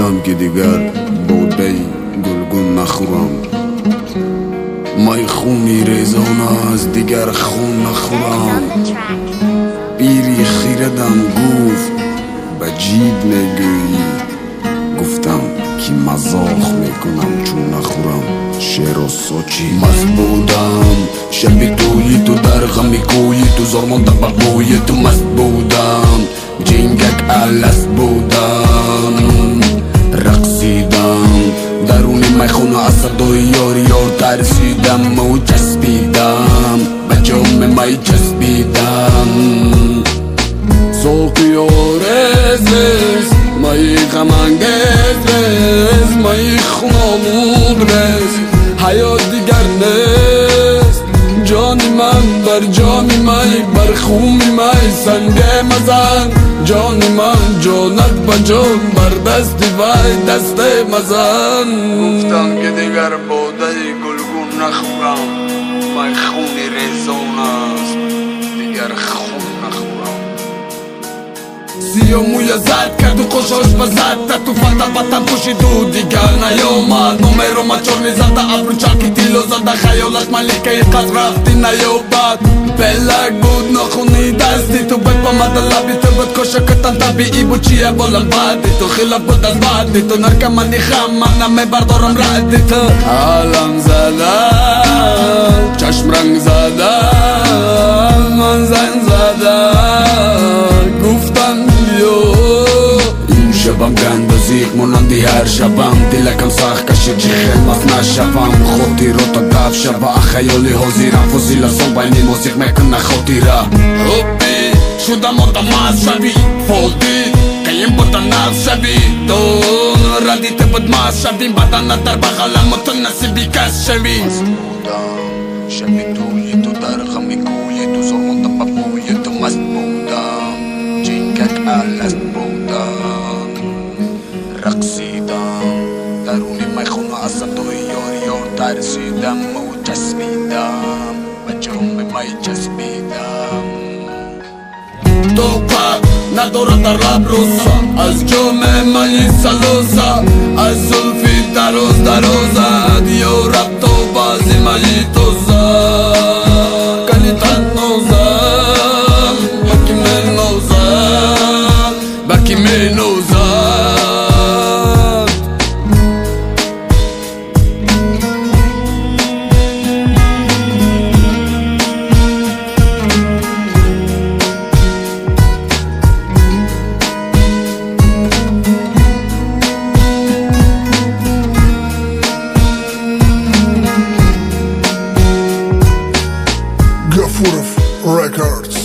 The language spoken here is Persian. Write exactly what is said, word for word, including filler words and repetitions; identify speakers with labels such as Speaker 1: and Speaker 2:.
Speaker 1: گفتم که دیگر باده گلگون نخورم. مای خونی ریزانه از دیگر خون نخورم. بیری خیردم گفت به جیب میگویی، گفتم که مزاح میکنم چون نخورم. شعر و سوچی مست بودم، شبی توی تو در غمی کوی تو، زرمانده با بوی تو مست بودم. جنگک علس بودم، رقصیدم درون میخونه از صدای یار یار ترسیدم و چسبیدم به جام می چسبیدم. ساقی و رزز مای غم انگیز رز، مای خونامون رز، حیات دیگر نیست. جانی من بر جامی می، بر خومی می سنگه مزن. جانی من جانت با جان، بر دستی وی دست مزن. گفتم که دیگر باده گلگون نخورم. مای خونی ریزان است دیگر خون نخورم. سیا موی زد کرد و خوشاش بزد، تو فتا بطن پوشید و دیگر نیامد. نومه رو مچور میزده ابرو چاکی تیلو زده، خیالت ملیکه قد رفتی نیابد. پلک بود نخونی دستی تو، بد با مد لبی تو بود کشکتن طبیعی بود. چیه بولم بعدی تو خلاف بود از بعدی تو، نرکمندی خم من نمی بردارم ردی تو. علم زدن چشم رنگ زدن من زن زدن، گفتم این شبم گند و زیق مونندی هر شبم. دلکم سخت کشید جی خلمت نشبم. خودی رو تا گف شبه خیالی حاضیرم. فوزیل سون بینی موسیق میکنه خاطیره. حبی شدم آدم از شبی فوتی قیم بودن نفس شبی تو ردیت بود ماز شبی. بدن در بغلم و تو نصیبی کس شبی. مست بودم شبی توی تو در غمی کوی تو، زرمانده با بوی تو مست بودم. جنگک علس بودم، رقصیدم درونی میخونه از صدای یار یار ترسیدم و چسبیدم به جام می چسبیدم. توقع نداره در لب روزا از جام می سلوزا، از زلفی دروز دروزد یا رب تو بازی می توزا. کلی تن نوزد بکی می نوزد، بکی می نوزد.
Speaker 2: Gafurov Records.